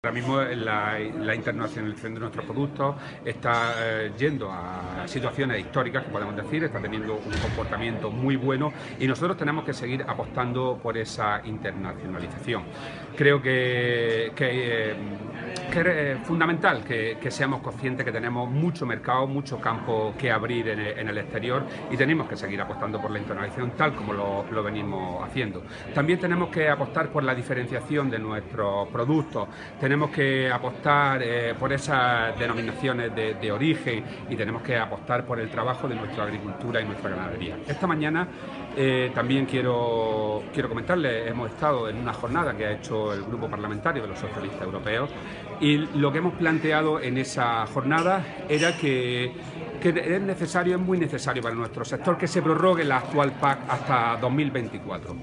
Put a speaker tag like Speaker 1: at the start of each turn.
Speaker 1: Ahora mismo la internacionalización de nuestros productos está yendo a situaciones históricas, que podemos decir, está teniendo un comportamiento muy bueno y nosotros tenemos que seguir apostando por esa internacionalización. Creo que es fundamental que seamos conscientes que tenemos mucho mercado, mucho campo que abrir en el exterior y tenemos que seguir apostando por la internacionalización tal como lo venimos haciendo. También tenemos que apostar por la diferenciación de nuestros productos. Tenemos que apostar por esas denominaciones de origen y tenemos que apostar por el trabajo de nuestra agricultura y nuestra ganadería. Esta mañana también quiero comentarles, hemos estado en una jornada que ha hecho el Grupo Parlamentario de los Socialistas Europeos y lo que hemos planteado en esa jornada era que es muy necesario para nuestro sector que se prorrogue la actual PAC hasta 2024.